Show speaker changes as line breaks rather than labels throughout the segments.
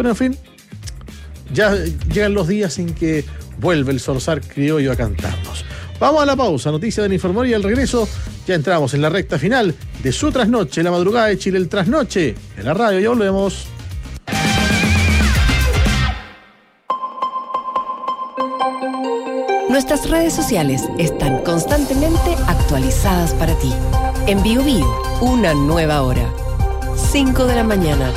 Pero en fin, ya llegan los días en que vuelve el zorzal criollo a cantarnos. Vamos a la pausa, noticia del Informador, y al regreso ya entramos en la recta final de su trasnoche, la madrugada de Chile, el trasnoche en la radio. Ya volvemos.
Nuestras redes sociales están constantemente actualizadas para ti. En Bio, una nueva hora. 5 de la mañana.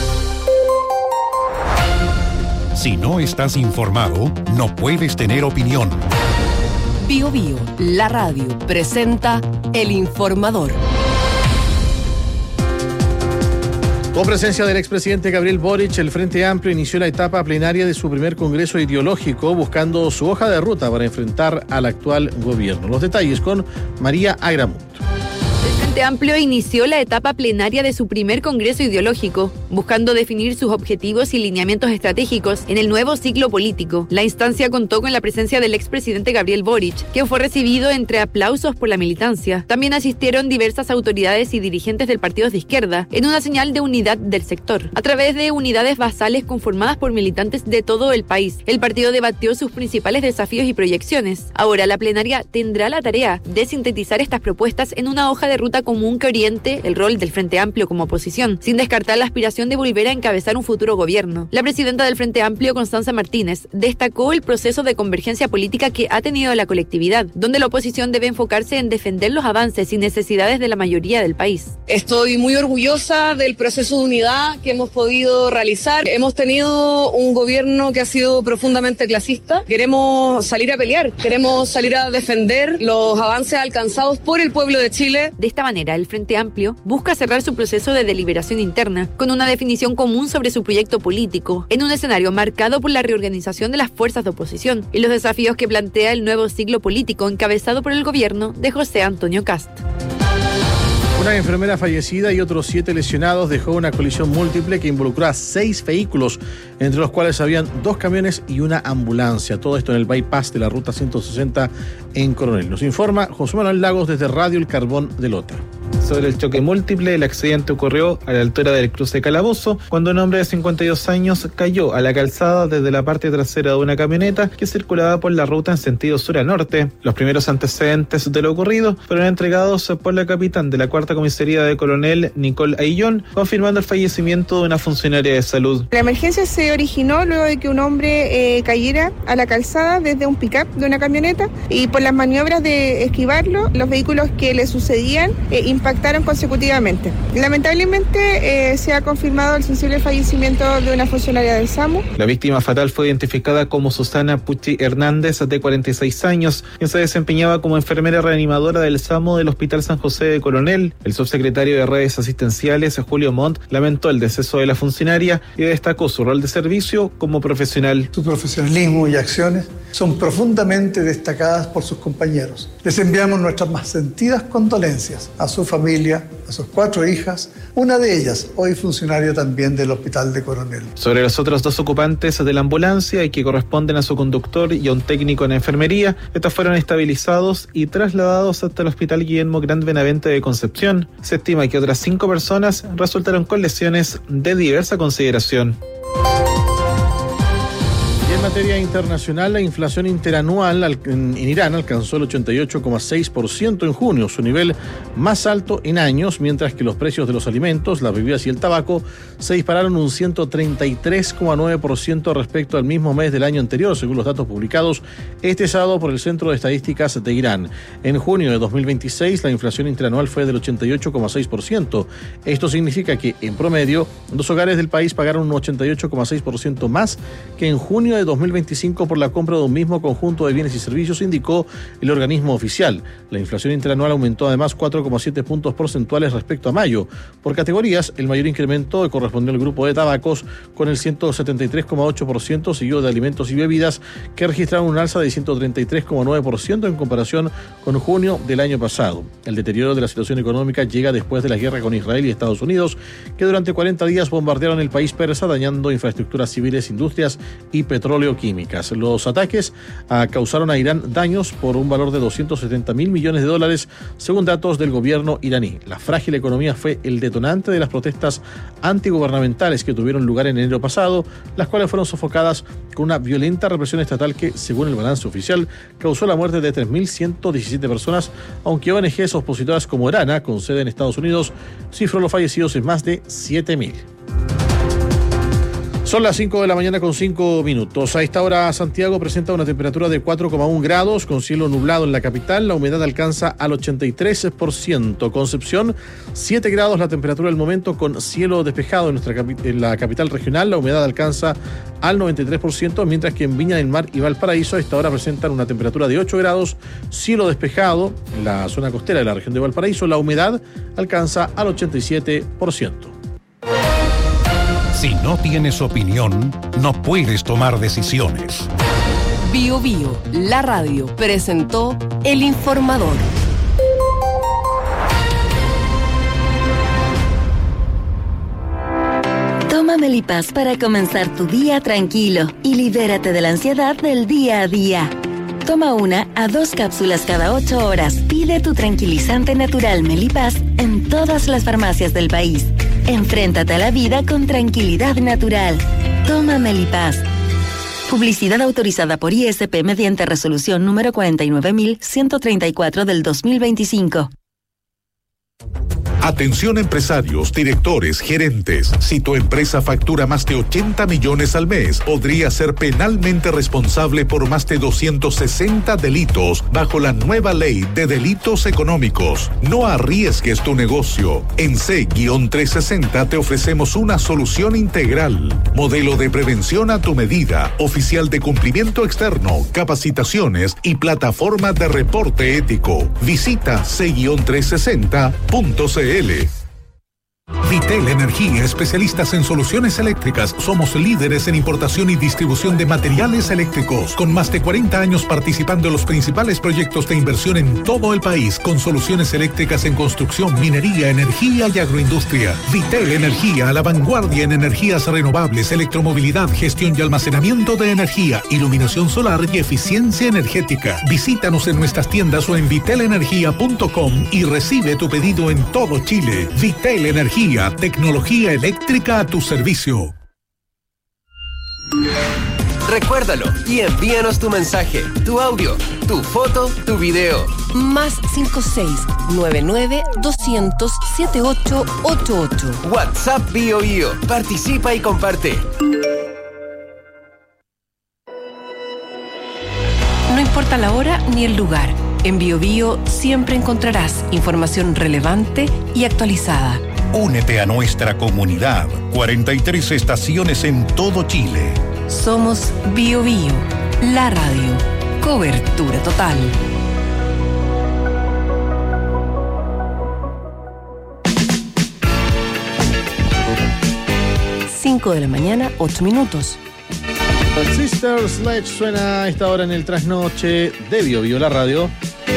Si no estás informado, no puedes tener opinión.
Bio, la radio, presenta El Informador.
Con presencia del expresidente Gabriel Boric, el Frente Amplio inició la etapa plenaria de su primer congreso ideológico, buscando su hoja de ruta para enfrentar al actual gobierno. Los detalles con María Agramunt.
El Frente Amplio inició la etapa plenaria de su primer congreso ideológico, buscando definir sus objetivos y lineamientos estratégicos en el nuevo ciclo político. La instancia contó con la presencia del expresidente Gabriel Boric, quien fue recibido entre aplausos por la militancia. También asistieron diversas autoridades y dirigentes del partido de izquierda, en una señal de unidad del sector. A través de unidades basales conformadas por militantes de todo el país, el partido debatió sus principales desafíos y proyecciones. Ahora, la plenaria tendrá la tarea de sintetizar estas propuestas en una hoja de ruta común que oriente el rol del Frente Amplio como oposición, sin descartar la aspiración de volver a encabezar un futuro gobierno. La presidenta del Frente Amplio, Constanza Martínez, destacó el proceso de convergencia política que ha tenido la colectividad, donde la oposición debe enfocarse en defender los avances y necesidades de la mayoría del país.
Estoy muy orgullosa del proceso de unidad que hemos podido realizar. Hemos tenido un gobierno que ha sido profundamente clasista. Queremos salir a pelear, queremos salir a defender los avances alcanzados por el pueblo de Chile.
De esta manera, el Frente Amplio busca cerrar su proceso de deliberación interna con una definición común sobre su proyecto político, en un escenario marcado por la reorganización de las fuerzas de oposición y los desafíos que plantea el nuevo ciclo político encabezado por el gobierno de José Antonio Kast.
Una enfermera fallecida y otros 7 lesionados dejó una colisión múltiple que involucró a 6 vehículos, entre los cuales habían 2 camiones y una ambulancia. Todo esto en el bypass de la ruta 160 en Coronel. Nos informa José Manuel Lagos desde Radio El Carbón de Lota.
Sobre el choque múltiple, el accidente ocurrió a la altura del cruce Calabozo, cuando un hombre de 52 años cayó a la calzada desde la parte trasera de una camioneta que circulaba por la ruta en sentido sur a norte. Los primeros antecedentes de lo ocurrido fueron entregados por la capitán de la Cuarta Comisaría de Coronel, Nicole Aillón, confirmando el fallecimiento de una funcionaria de salud.
La emergencia se originó luego de que un hombre cayera a la calzada desde un pick-up de una camioneta, y por las maniobras de esquivarlo, los vehículos que le sucedían impactaron consecutivamente. Lamentablemente se ha confirmado el sensible fallecimiento de una funcionaria del SAMU.
La víctima fatal fue identificada como Susana Pucci Hernández, de 46 años, quien se desempeñaba como enfermera reanimadora del SAMU del Hospital San José de Coronel. El subsecretario de Redes Asistenciales, Julio Montt, lamentó el deceso de la funcionaria y destacó su rol de servicio como profesional.
Su profesionalismo y acciones son profundamente destacadas por sus compañeros. Les enviamos nuestras más sentidas condolencias a su familia, a sus 4 hijas, una de ellas hoy funcionaria también del Hospital de Coronel.
Sobre los otros 2 ocupantes de la ambulancia y que corresponden a su conductor y a un técnico en enfermería, estos fueron estabilizados y trasladados hasta el Hospital Guillermo Grant Benavente de Concepción. Se estima que otras 5 personas resultaron con lesiones de diversa consideración.
En materia internacional, la inflación interanual en Irán alcanzó el 88,6% en junio, su nivel más alto en años, mientras que los precios de los alimentos, las bebidas y el tabaco se dispararon un 133,9% respecto al mismo mes del año anterior, según los datos publicados este sábado por el Centro de Estadísticas de Irán. En junio de 2026, la inflación interanual fue del 88,6%. Esto significa que, en promedio, los hogares del país pagaron un 88,6% más que en junio de 2025 por la compra de un mismo conjunto de bienes y servicios, indicó el organismo oficial. La inflación interanual aumentó además 4,7 puntos porcentuales respecto a mayo. Por categorías, el mayor incremento correspondió al grupo de tabacos con el 173,8%, seguido de alimentos y bebidas, que registraron un alza de 133,9% en comparación con junio del año pasado. El deterioro de la situación económica llega después de la guerra con Israel y Estados Unidos, que durante 40 días bombardearon el país persa, dañando infraestructuras civiles, industrias y petróleo oleoquímicas. Los ataques causaron a Irán daños por un valor de $270 mil millones, según datos del gobierno iraní. La frágil economía fue el detonante de las protestas antigubernamentales que tuvieron lugar en enero pasado, las cuales fueron sofocadas con una violenta represión estatal que, según el balance oficial, causó la muerte de 3.117 personas, aunque ONGs opositoras como Erana, con sede en Estados Unidos, cifró los fallecidos en más de 7.000. Son las 5 de la mañana con 5 minutos. A esta hora Santiago presenta una temperatura de 4,1 grados con cielo nublado en la capital. La humedad alcanza al 83%. Concepción, 7 grados la temperatura del momento con cielo despejado en la capital regional. La humedad alcanza al 93%, mientras que en Viña del Mar y Valparaíso a esta hora presentan una temperatura de 8 grados, cielo despejado. En la zona costera de la región de Valparaíso la humedad alcanza al 87%.
Si no tienes opinión, no puedes tomar decisiones.
Bio Bio, la radio, presentó El Informador.
Toma Melipaz para comenzar tu día tranquilo y libérate de la ansiedad del día a día. Toma 1 a 2 cápsulas cada 8 horas. Pide tu tranquilizante natural Melipaz en todas las farmacias del país. Enfréntate a la vida con tranquilidad natural. Toma Melipaz. Publicidad autorizada por ISP mediante resolución número 49.134 del 2025.
Atención empresarios, directores, gerentes. Si tu empresa factura más de 80 millones al mes, podría ser penalmente responsable por más de 260 delitos bajo la nueva ley de delitos económicos. No arriesgues tu negocio. En C-360 te ofrecemos una solución integral. Modelo de prevención a tu medida, oficial de cumplimiento externo, capacitaciones y plataforma de reporte ético. Visita C-360.cl.
Vitel Energía, especialistas en soluciones eléctricas. Somos líderes en importación y distribución de materiales eléctricos, con más de 40 años participando en los principales proyectos de inversión en todo el país, con soluciones eléctricas en construcción, minería, energía y agroindustria. Vitel Energía, a la vanguardia en energías renovables, electromovilidad, gestión y almacenamiento de energía, iluminación solar y eficiencia energética. Visítanos en nuestras tiendas o en vitelenergia.com y recibe tu pedido en todo Chile. Vitel Energía, tecnología eléctrica a tu servicio.
Recuérdalo y envíanos tu mensaje, tu audio, tu foto, tu video.
Más 5699-200-7888.
WhatsApp Bio Bio. Participa y comparte.
No importa la hora ni el lugar. En Bio Bio siempre encontrarás información relevante y actualizada.
Únete a nuestra comunidad. 43 estaciones en todo Chile.
Somos Bio Bio, la radio. Cobertura total. 5 de la mañana, 8 minutos.
Sister Sledge suena a esta hora en el trasnoche de Bio Bio, la radio.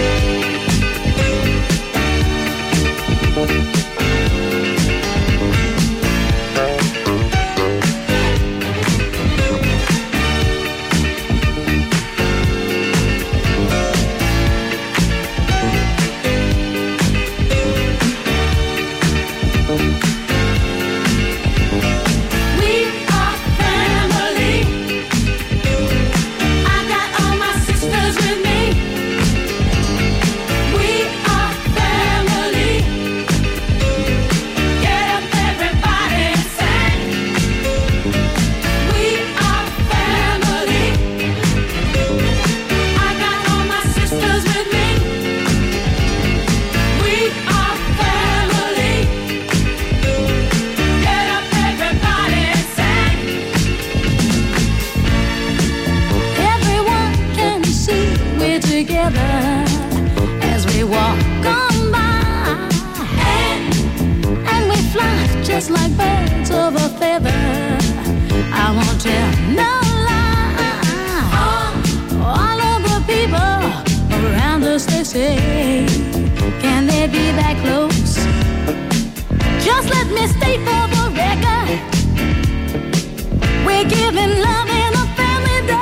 Just like birds of a feather, I won't tell no lie. All of the people around us, they say, can they be that close? Just let me state for the record, we're giving love in a family day.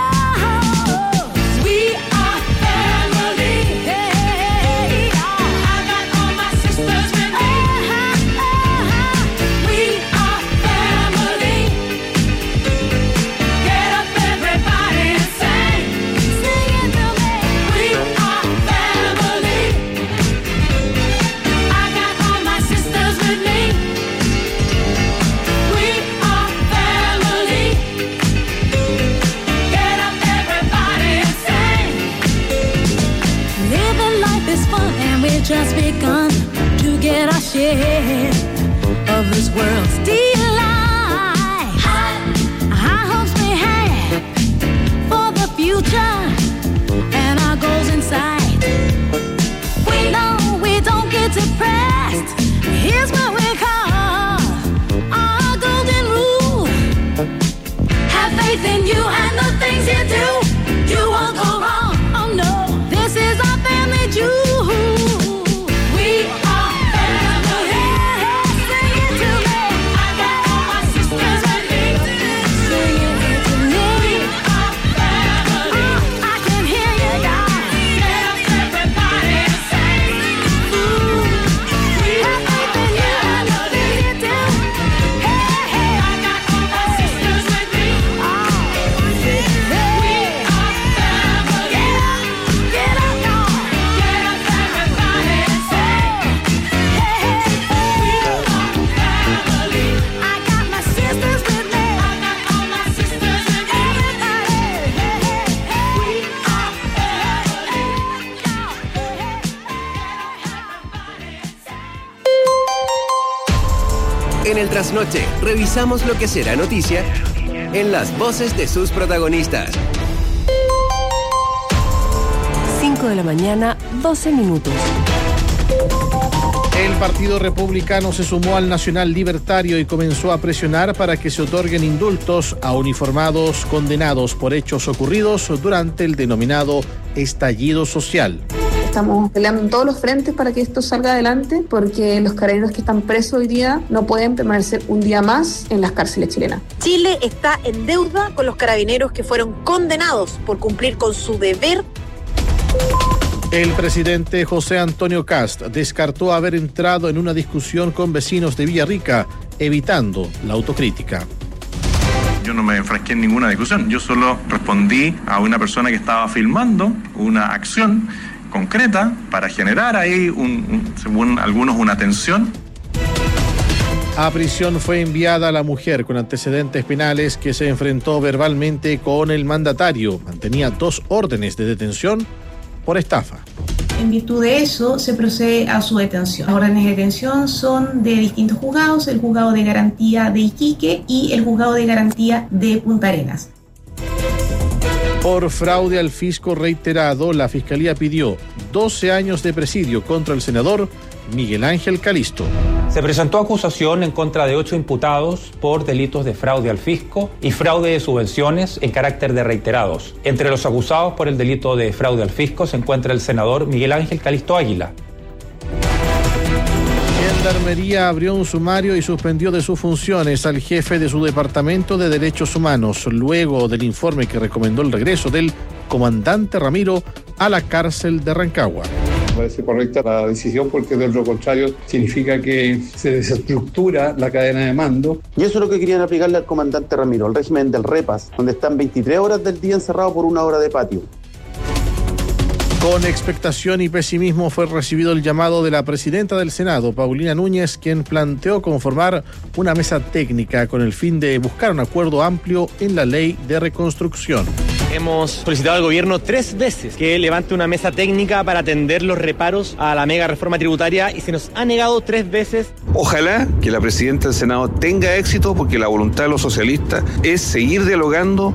share of this world's delight. High hopes we have for the future and our goals in sight. We don't get depressed. Here's what we call our golden rule. Have faith in you and the things you do. You won't go wrong. Oh no, this is our family jewel. We are family. Sing it to me. I got all my sisters with me. Sing it to me. We are family. I can hear you, guys. Get up, everybody, and sing. We have faith in you and the things you do. Hey, hey, I got all my sisters with me. We are family. Get up, y'all. Get up, everybody, and sing. Hey, hey, we are family. I got my sisters with me. I got all my sisters with me. Everybody, hey, hey, we are
En el trasnoche, revisamos lo que será noticia en las voces de sus protagonistas.
5 de la mañana, 12 minutos.
El Partido Republicano se sumó al Nacional Libertario y comenzó a presionar para que se otorguen indultos a uniformados condenados por hechos ocurridos durante el denominado estallido social.
Estamos peleando en todos los frentes para que esto salga adelante, porque los carabineros que están presos hoy día no pueden permanecer un día más en las cárceles chilenas.
Chile está en deuda con los carabineros que fueron condenados por cumplir con su deber.
El presidente José Antonio Kast descartó haber entrado en una discusión con vecinos de Villarrica, evitando la autocrítica.
Yo no me enfrasqué en ninguna discusión, yo solo respondí a una persona que estaba filmando una acción concreta para generar ahí, según algunos, una tensión.
A prisión fue enviada la mujer con antecedentes penales que se enfrentó verbalmente con el mandatario. Mantenía 2 órdenes de detención por estafa.
En virtud de eso, se procede a su detención. Las órdenes de detención son de distintos juzgados: el juzgado de garantía de Iquique y el juzgado de garantía de Punta Arenas.
Por fraude al fisco reiterado, la Fiscalía pidió 12 años de presidio contra el senador Miguel Ángel Calisto.
Se presentó acusación en contra de 8 imputados por delitos de fraude al fisco y fraude de subvenciones en carácter de reiterados. Entre los acusados por el delito de fraude al fisco se encuentra el senador Miguel Ángel Calisto Águila.
Gendarmería abrió un sumario y suspendió de sus funciones al jefe de su Departamento de Derechos Humanos, luego del informe que recomendó el regreso del comandante Ramiro a la cárcel de Rancagua.
Me parece correcta la decisión, porque de lo contrario significa que se desestructura la cadena de mando.
Y eso es lo que querían aplicarle al comandante Ramiro, el régimen del repas, donde están 23 horas del día encerrados por 1 hora de patio.
Con expectación y pesimismo fue recibido el llamado de la presidenta del Senado, Paulina Núñez, quien planteó conformar una mesa técnica con el fin de buscar un acuerdo amplio en la ley de reconstrucción.
Hemos solicitado al gobierno 3 veces que levante una mesa técnica para atender los reparos a la mega reforma tributaria y se nos ha negado 3 veces.
Ojalá que la presidenta del Senado tenga éxito, porque la voluntad de los socialistas es seguir dialogando.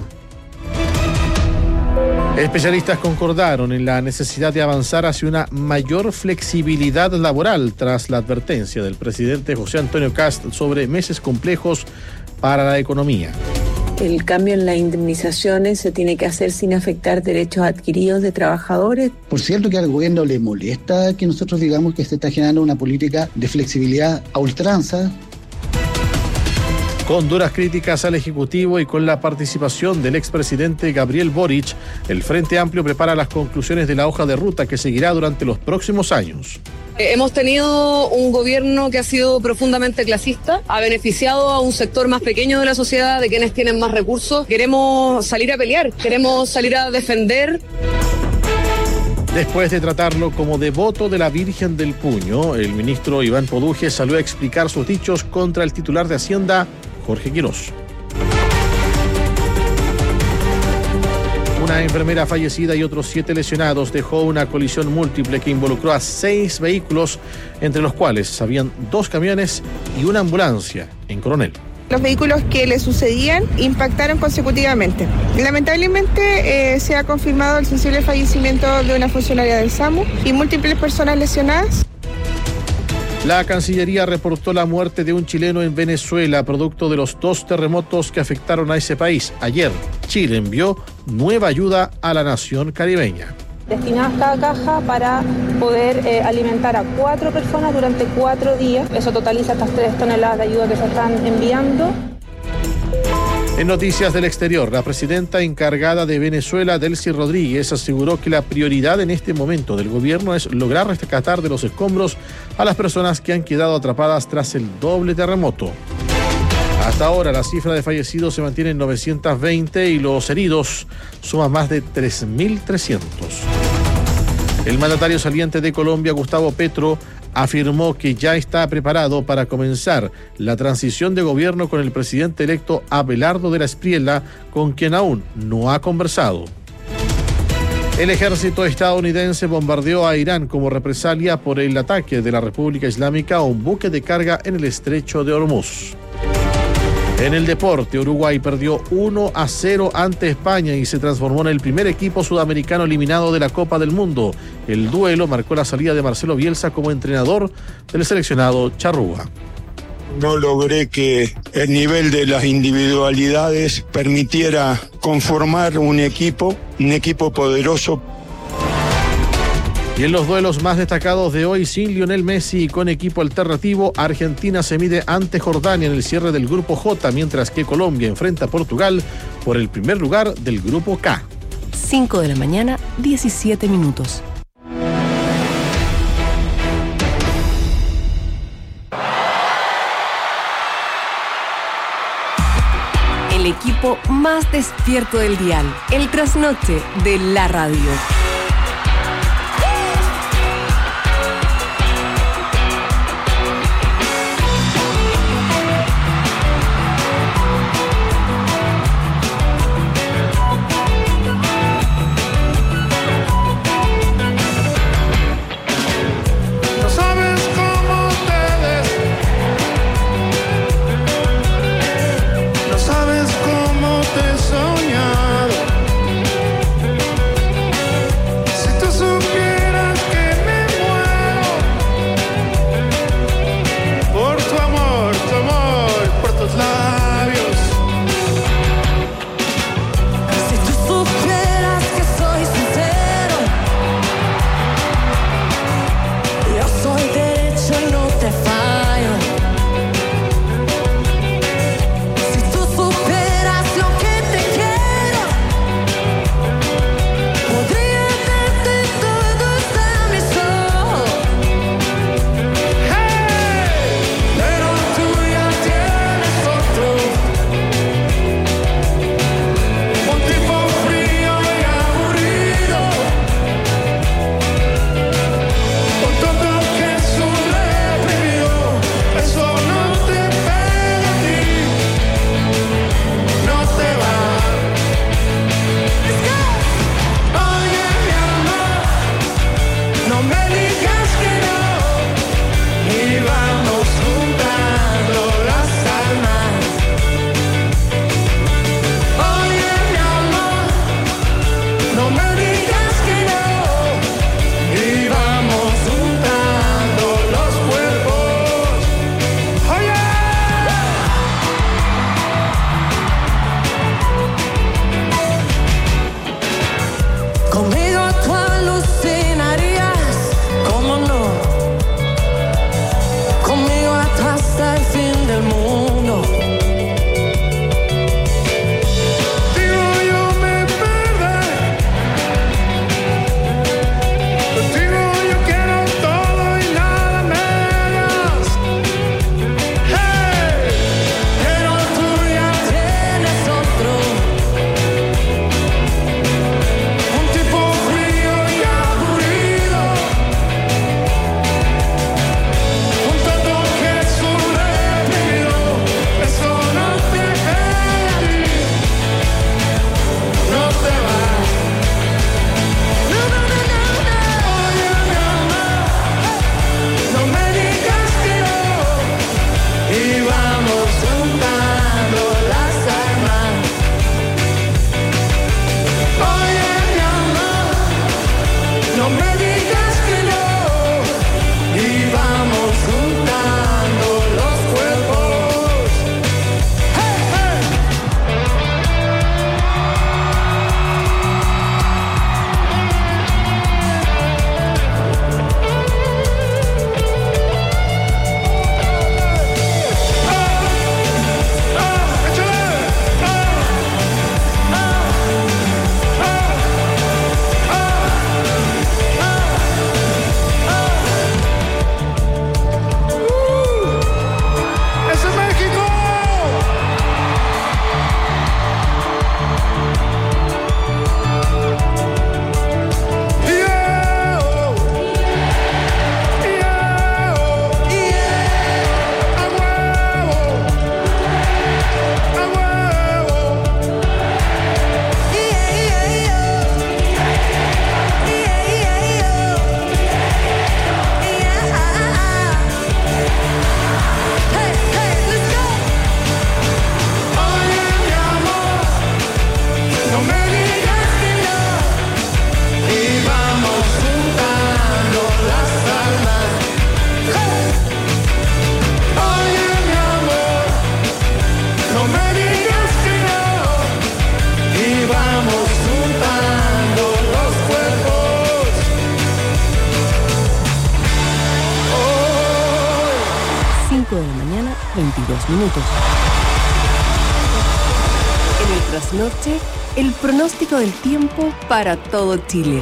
Especialistas concordaron en la necesidad de avanzar hacia una mayor flexibilidad laboral tras la advertencia del presidente José Antonio Kast sobre meses complejos para la economía.
El cambio en las indemnizaciones se tiene que hacer sin afectar derechos adquiridos de trabajadores.
Por cierto, que al gobierno le molesta que nosotros digamos que se está generando una política de flexibilidad a ultranza.
Con duras críticas al Ejecutivo y con la participación del expresidente Gabriel Boric, el Frente Amplio prepara las conclusiones de la hoja de ruta que seguirá durante los próximos años.
Hemos tenido un gobierno que ha sido profundamente clasista, ha beneficiado a un sector más pequeño de la sociedad, de quienes tienen más recursos. Queremos salir a pelear, queremos salir a defender.
Después de tratarlo como devoto de la Virgen del Puño, el ministro Iván Poduje salió a explicar sus dichos contra el titular de Hacienda, Jorge Quirós. Una enfermera fallecida y otros 7 lesionados dejó una colisión múltiple que involucró a 6 vehículos, entre los cuales habían 2 camiones y una ambulancia en Coronel.
Los vehículos que le sucedían impactaron consecutivamente. Lamentablemente se ha confirmado el sensible fallecimiento de una funcionaria del SAMU y múltiples personas lesionadas.
La Cancillería reportó la muerte de un chileno en Venezuela, producto de los 2 terremotos que afectaron a ese país. Ayer, Chile envió nueva ayuda a la nación caribeña.
Destinadas cada caja para poder alimentar a 4 personas durante 4 días. Eso totaliza estas 3 toneladas de ayuda que se están enviando.
En noticias del exterior, la presidenta encargada de Venezuela, Delcy Rodríguez, aseguró que la prioridad en este momento del gobierno es lograr rescatar de los escombros a las personas que han quedado atrapadas tras el doble terremoto. Hasta ahora la cifra de fallecidos se mantiene en 920 y los heridos suman más de 3.300. El mandatario saliente de Colombia, Gustavo Petro, afirmó que ya está preparado para comenzar la transición de gobierno con el presidente electo Abelardo de la Espriella, con quien aún no ha conversado. El ejército estadounidense bombardeó a Irán como represalia por el ataque de la República Islámica a un buque de carga en el estrecho de Hormuz. En el deporte, Uruguay perdió 1-0 ante España y se transformó en el primer equipo sudamericano eliminado de la Copa del Mundo. El duelo marcó la salida de Marcelo Bielsa como entrenador del seleccionado charrúa.
No logré que el nivel de las individualidades permitiera conformar un equipo poderoso.
Y en los duelos más destacados de hoy, sin Lionel Messi y con equipo alternativo, Argentina se mide ante Jordania en el cierre del Grupo J, mientras que Colombia enfrenta a Portugal por el primer lugar del Grupo K.
5 de la mañana, 17 minutos. El equipo más despierto del dial, el trasnoche de la radio. 22 minutos. En el trasnoche, el pronóstico del tiempo para todo Chile.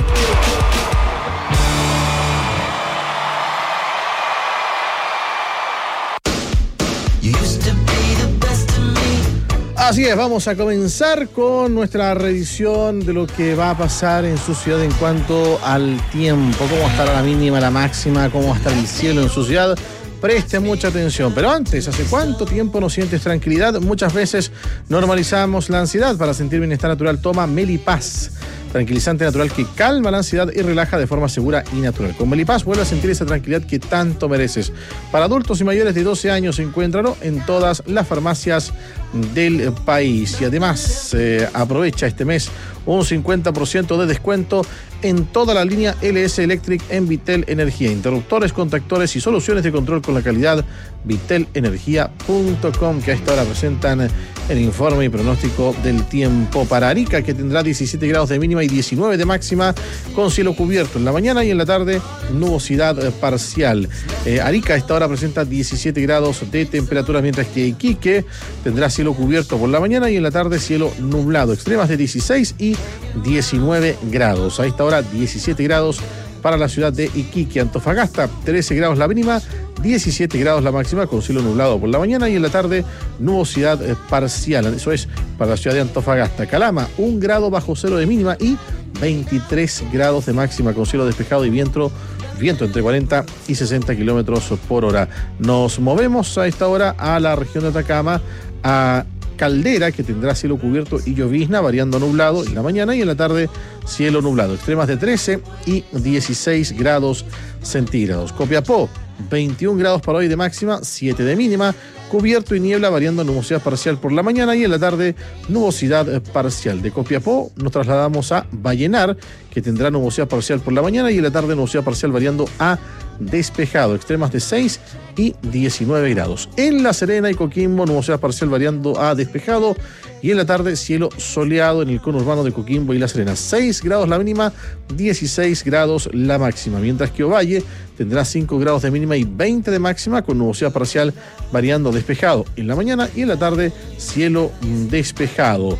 Así es, vamos a comenzar con nuestra revisión de lo que va a pasar en su ciudad en cuanto al tiempo, cómo estará la mínima, la máxima, cómo va a estar el cielo en su ciudad. Preste mucha atención. Pero antes, ¿hace cuánto tiempo no sientes tranquilidad? Muchas veces normalizamos la ansiedad. Para sentir bienestar natural, toma Melipaz. Tranquilizante natural que calma la ansiedad y relaja de forma segura y natural. Con Melipaz vuelve a sentir esa tranquilidad que tanto mereces. Para adultos y mayores de 12 años, encuéntralo en todas las farmacias del país. Y además, aprovecha este mes un 50% de descuento en toda la línea LS Electric en Vitel Energía. Interruptores, contactores y soluciones de control con la calidad vitelenergia.com, que a esta hora presentan el informe y pronóstico del tiempo para Arica, que tendrá 17 grados de mínima y 19 de máxima, con cielo cubierto en la mañana y en la tarde nubosidad parcial. Arica a esta hora presenta 17 grados de temperatura, mientras que Iquique tendrá cielo cubierto por la mañana y en la tarde cielo nublado. Extremas de 16 y 19 grados. A esta hora 17 grados para la ciudad de Iquique. Antofagasta, 13 grados la mínima, 17 grados la máxima, con cielo nublado por la mañana y en la tarde nubosidad parcial. Eso es para la ciudad de Antofagasta. Calama, 1 grado bajo cero de mínima y 23 grados de máxima, con cielo despejado y viento entre 40 y 60 kilómetros por hora. Nos movemos a esta hora a la región de Atacama, a Caldera, que tendrá cielo cubierto y llovizna, variando nublado en la mañana y en la tarde cielo nublado. Extremas de 13 y 16 grados centígrados. Copiapó, 21 grados para hoy de máxima, 7 de mínima, cubierto y niebla, variando nubosidad parcial por la mañana y en la tarde nubosidad parcial. De Copiapó nos trasladamos a Vallenar, que tendrá nubosidad parcial por la mañana y en la tarde nubosidad parcial variando a despejado. Extremas de 6 y 19 grados. En La Serena y Coquimbo, nubosidad parcial variando a despejado y en la tarde cielo soleado en el conurbano de Coquimbo y La Serena. 6 grados la mínima, 16 grados la máxima, mientras que Ovalle tendrá 5 grados de mínima y 20 de máxima, con nubosidad parcial variando despejado en la mañana y en la tarde cielo despejado.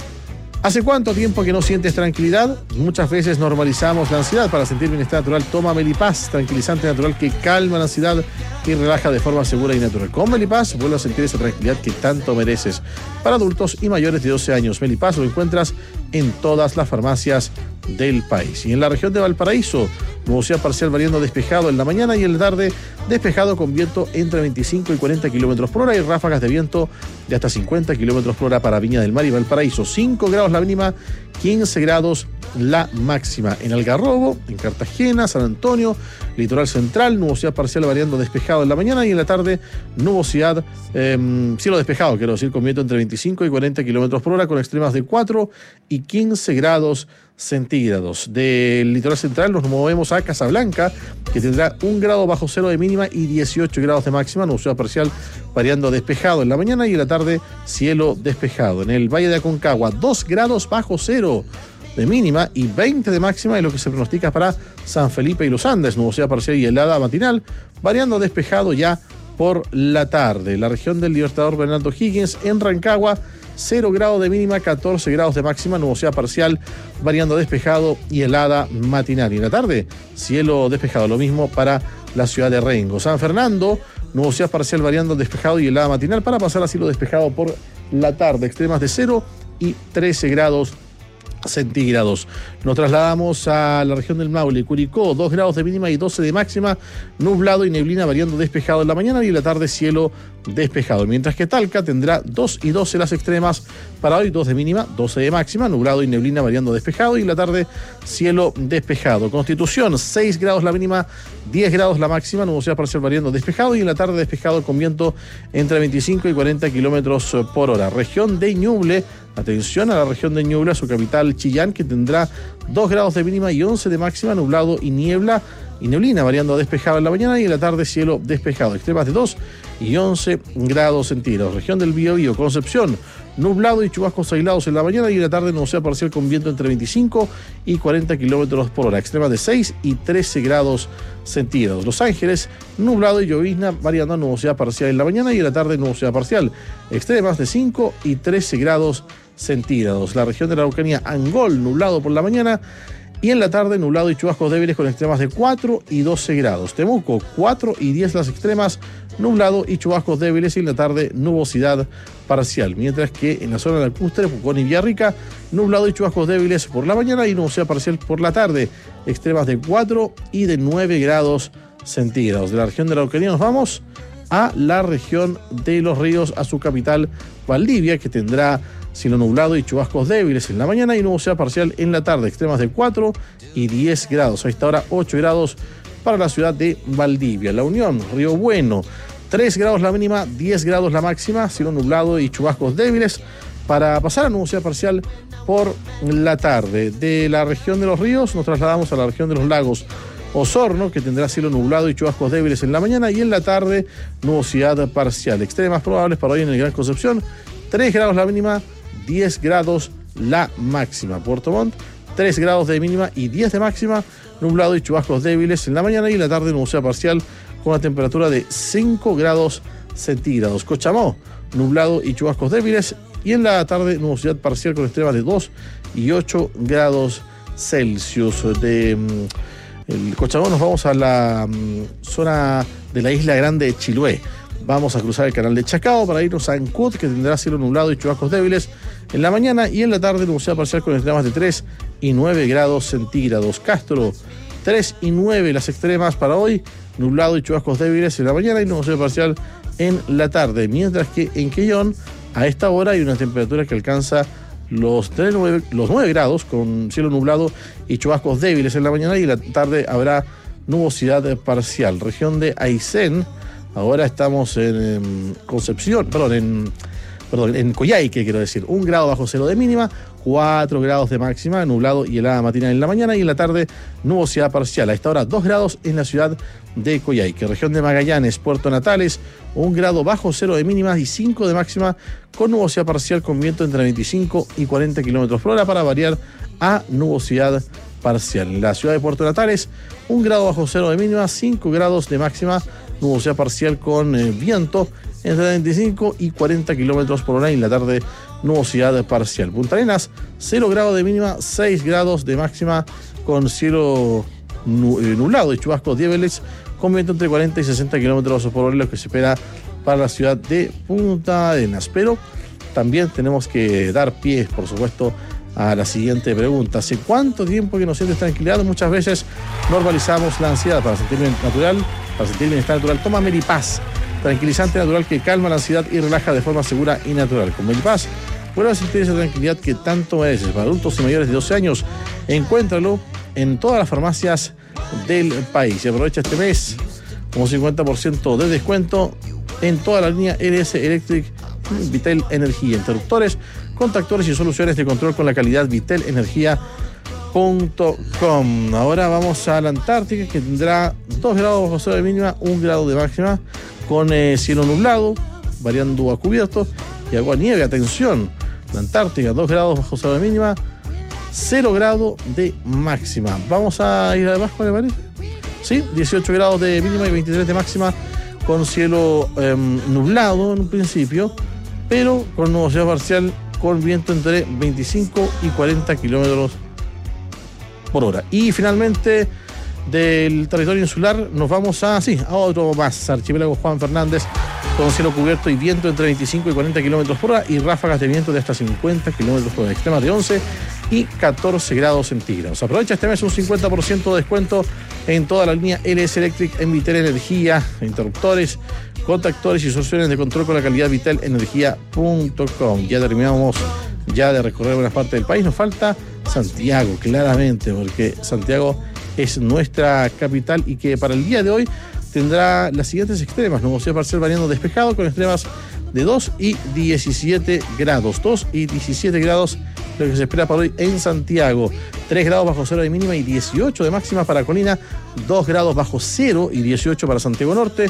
¿Hace cuánto tiempo que no sientes tranquilidad? Muchas veces normalizamos la ansiedad. Para sentir bienestar natural, toma Melipaz, tranquilizante natural que calma la ansiedad y relaja de forma segura y natural. Con Melipaz vuelve a sentir esa tranquilidad que tanto mereces. Para adultos y mayores de 12 años, Melipaz lo encuentras en todas las farmacias del país. Y en la región de Valparaíso, nubosidad parcial variando despejado en la mañana y en la tarde despejado con viento entre 25 y 40 kilómetros por hora y ráfagas de viento de hasta 50 kilómetros por hora para Viña del Mar y Valparaíso. 5 grados la mínima, 15 grados la máxima. En Algarrobo, en Cartagena, San Antonio, Litoral Central, nubosidad parcial variando despejado en la mañana y en la tarde nubosidad, cielo despejado, quiero decir, con viento entre 25 y 40 kilómetros por hora, con extremas de 4 y 15 grados centígrados. Del Litoral Central nos movemos a Casablanca, que tendrá 1 grado bajo cero de mínima y 18 grados de máxima, nubosidad parcial variando despejado en la mañana y en la tarde cielo despejado. En el Valle de Aconcagua, 2 grados bajo cero de mínima y 20 de máxima, es lo que se pronostica para San Felipe y Los Andes. Nubosidad parcial y helada matinal, variando despejado ya por la tarde. La región del Libertador Bernardo Higgins, en Rancagua, 0 grados de mínima, 14 grados de máxima, nubosidad parcial, variando despejado y helada matinal. Y en la tarde, cielo despejado, lo mismo para la ciudad de Rengo. San Fernando, nubosidad parcial, variando despejado y helada matinal, para pasar a cielo despejado por la tarde. Extremas de 0 y 13 grados centígrados. Nos trasladamos a la región del Maule, Curicó, 2 grados de mínima y 12 de máxima, nublado y neblina variando despejado en la mañana y en la tarde cielo despejado, mientras que Talca tendrá 2 y 12 las extremas para hoy, 2 de mínima, 12 de máxima, nublado y neblina variando despejado y en la tarde cielo despejado. Constitución, 6 grados la mínima, 10 grados la máxima, nubosidad parcial variando despejado y en la tarde despejado con viento entre 25 y 40 kilómetros por hora. Región de Ñuble, atención a la región de Ñuble, a su capital Chillán, que tendrá 2 grados de mínima y 11 de máxima, nublado y niebla y neblina variando despejado en la mañana y en la tarde cielo despejado. Extremas de 2 y 11 grados centígrados. Región del Biobío, Concepción, nublado y chubascos aislados en la mañana y en la tarde nubosidad parcial con viento entre 25 y 40 kilómetros por hora. Extremas de 6 y 13 grados centígrados. Los Ángeles, nublado y llovizna, variando a nubosidad parcial en la mañana y en la tarde nubosidad parcial. Extremas de 5 y 13 grados centígrados. La región de la Araucanía, Angol, nublado por la mañana y en la tarde nublado y chubascos débiles con extremas de 4 y 12 grados. Temuco, 4 y 10 las extremas, nublado y chubascos débiles y en la tarde nubosidad parcial. Mientras que en la zona lacustre, Pucón y Villarrica, nublado y chubascos débiles por la mañana y nubosidad parcial por la tarde. Extremas de 4 y de 9 grados centígrados. De la región de la Araucanía nos vamos a la región de Los Ríos, a su capital Valdivia, que tendrá cielo nublado y chubascos débiles en la mañana y nubosidad parcial en la tarde, extremas de 4 y 10 grados. A esta hora 8 grados para la ciudad de Valdivia. La Unión, Río Bueno, 3 grados la mínima, 10 grados la máxima, cielo nublado y chubascos débiles para pasar a nubosidad parcial por la tarde. De la región de Los Ríos nos trasladamos a la región de los lagos. Osorno, que tendrá cielo nublado y chubascos débiles en la mañana y en la tarde nubosidad parcial. Extremas probables para hoy en el Gran Concepción, 3 grados la mínima, 10 grados la máxima. Puerto Montt, 3 grados de mínima y 10 de máxima, nublado y chubascos débiles en la mañana y en la tarde nubosidad parcial con una temperatura de 5 grados centígrados. Cochamó, nublado y chubascos débiles y en la tarde nubosidad parcial con extremas de 2 y 8 grados Celsius. De el Cochamó nos vamos a la zona de la isla grande de Chiloé. Vamos a cruzar el canal de Chacao para irnos a Ancud, que tendrá cielo nublado y chubascos débiles en la mañana y en la tarde nubosidad parcial con extremas de 3 y 9 grados centígrados. Castro, 3 y 9 las extremas para hoy, nublado y chubascos débiles en la mañana y nubosidad parcial en la tarde. Mientras que en Quellón, a esta hora hay una temperatura que alcanza los 9 grados con cielo nublado y chubascos débiles en la mañana y en la tarde habrá nubosidad parcial. Región de Aysén, ahora estamos en en Coyhaique, quiero decir, 1 grado bajo cero de mínima, 4 grados de máxima, nublado y helada matinal en la mañana y en la tarde nubosidad parcial. A esta hora 2 grados en la ciudad de Coyhaique. Región de Magallanes, Puerto Natales, 1 grado bajo cero de mínima y 5 de máxima con nubosidad parcial con viento entre 25 y 40 kilómetros por hora para variar a nubosidad parcial. En la ciudad de Puerto Natales, 1 grado bajo cero de mínima, 5 grados de máxima, nubosidad parcial con viento entre 25 y 40 kilómetros por hora y en la tarde nubosidad parcial. Punta Arenas, 0 grados de mínima, 6 grados de máxima con cielo nublado y chubascos débiles con viento entre 40 y 60 kilómetros por hora, lo que se espera para la ciudad de Punta Arenas. Pero también tenemos que dar pie, por supuesto, a la siguiente pregunta. ¿Hace cuánto tiempo que no sientes tranquilidad? Muchas veces normalizamos la ansiedad. Para sentir bienestar natural, toma Melipaz, tranquilizante natural que calma la ansiedad y relaja de forma segura y natural. Con Melipaz puedes sentir esa tranquilidad que tanto mereces. Para adultos y mayores de 12 años, encuéntralo en todas las farmacias del país. Y aprovecha este mes con un 50% de descuento en toda la línea LS Electric Vitel Energía, interruptores, contactores y soluciones de control con la calidad vitelenergia.com. Ahora vamos a la Antártica, que tendrá 2 grados bajo cero de mínima, 1 grado de máxima, con cielo nublado, variando a cubierto y agua nieve. Atención, la Antártica, 2 grados bajo cero de mínima, 0 grado de máxima. Vamos a ir abajo, ¿le parece? Sí, 18 grados de mínima y 23 de máxima, con cielo nublado en un principio, pero con nubosidad parcial, con viento entre 25 y 40 kilómetros por hora. Y finalmente, del territorio insular nos vamos a otro más, archipiélago Juan Fernández, con cielo cubierto y viento entre 25 y 40 kilómetros por hora y ráfagas de viento de hasta 50 kilómetros por hora, extremas de 11 y 14 grados centígrados. Aprovecha este mes un 50% de descuento en toda la línea LS Electric en Vitel Energía, interruptores, contactores y soluciones de control con la calidad vitelenergia.com. Ya terminamos de recorrer buena parte del país. Nos falta Santiago, claramente, porque Santiago es nuestra capital y que para el día de hoy tendrá las siguientes extremas: nubosidad parcial variando despejado con extremas de 2 y 17 grados. 2 y 17 grados lo que se espera para hoy en Santiago. 3 grados bajo cero de mínima y 18 de máxima para Colina. 2 grados bajo cero y 18 para Santiago Norte.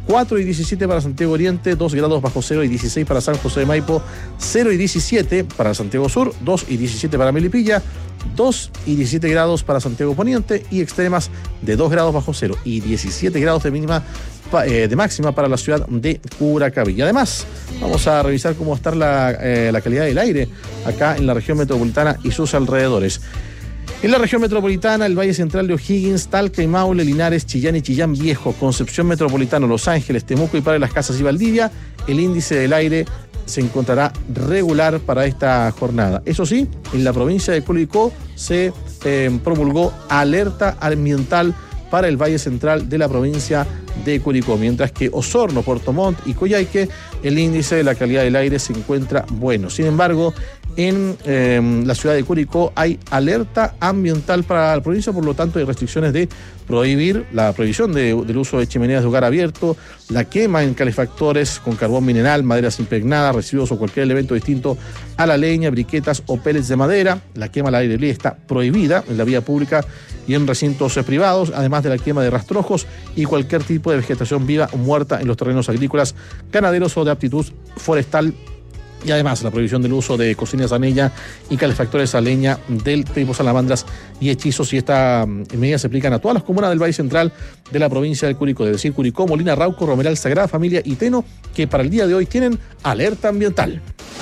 4 y 17 para Santiago Oriente, 2 grados bajo cero y 16 para San José de Maipo, 0 y 17 para Santiago Sur, 2 y 17 para Melipilla, 2 y 17 grados para Santiago Poniente y extremas de 2 grados bajo cero y 17 grados de máxima para la ciudad de Curacaví. Y además vamos a revisar cómo está la calidad del aire acá en la región metropolitana y sus alrededores. En la región metropolitana, el Valle Central de O'Higgins, Talca y Maule, Linares, Chillán y Chillán Viejo, Concepción Metropolitano, Los Ángeles, Temuco y Para las Casas y Valdivia, el índice del aire se encontrará regular para esta jornada. Eso sí, en la provincia de Curicó se promulgó alerta ambiental para el Valle Central de la provincia de Curicó, mientras que Osorno, Puerto Montt y Coyhaique, el índice de la calidad del aire se encuentra bueno. Sin embargo, en la ciudad de Curicó hay alerta ambiental para la provincia, por lo tanto hay restricciones de la prohibición del uso de chimeneas de hogar abierto, la quema en calefactores con carbón mineral, maderas impregnadas, residuos o cualquier elemento distinto a la leña, briquetas o pellets de madera. La quema al aire libre está prohibida en la vía pública y en recintos privados, además de la quema de rastrojos y cualquier tipo de vegetación viva o muerta en los terrenos agrícolas, ganaderos o de aptitud forestal. Y además la prohibición del uso de cocinas a leña y calefactores a leña del tipo salamandras y hechizos. Y estas medidas se aplican a todas las comunas del Valle Central de la provincia de Curicó, es decir, Curicó, Molina, Rauco, Romeral, Sagrada Familia y Teno, que para el día de hoy tienen alerta ambiental.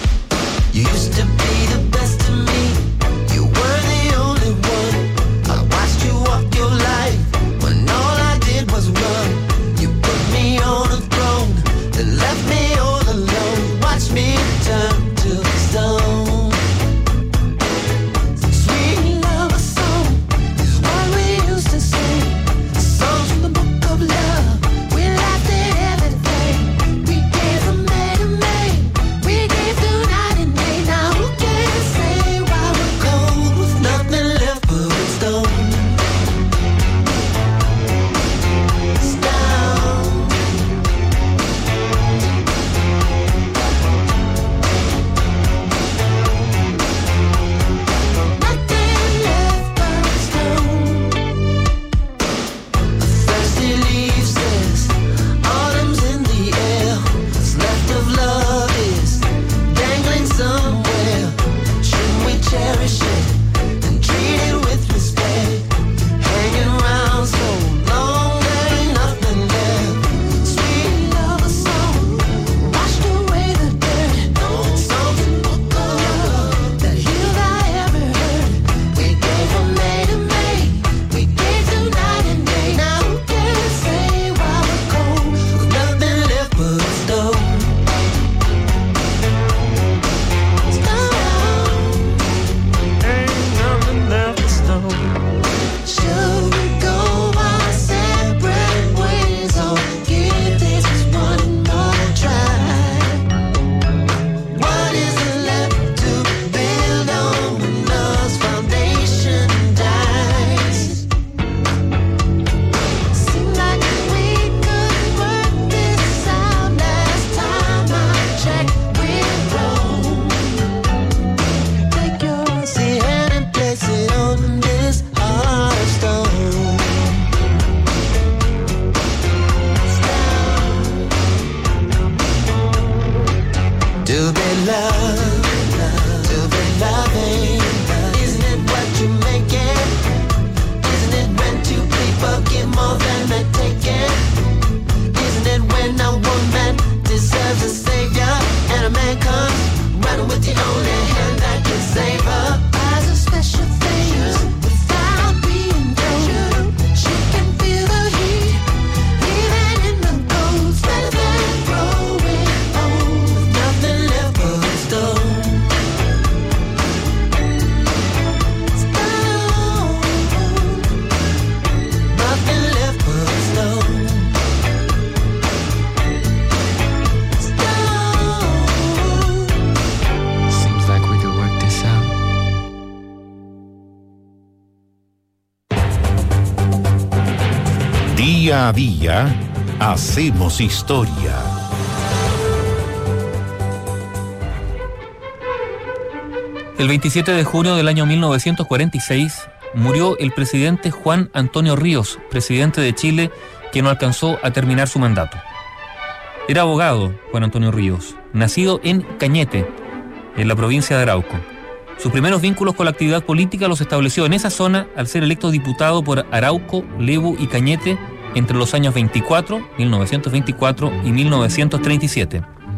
Día a día, hacemos historia.
El 27 de junio del año 1946 murió el presidente Juan Antonio Ríos, presidente de Chile, que no alcanzó a terminar su mandato. Era abogado Juan Antonio Ríos, nacido en Cañete, en la provincia de Arauco. Sus primeros vínculos con la actividad política los estableció en esa zona al ser electo diputado por Arauco, Lebu y Cañete entre los años 1924 y 1937.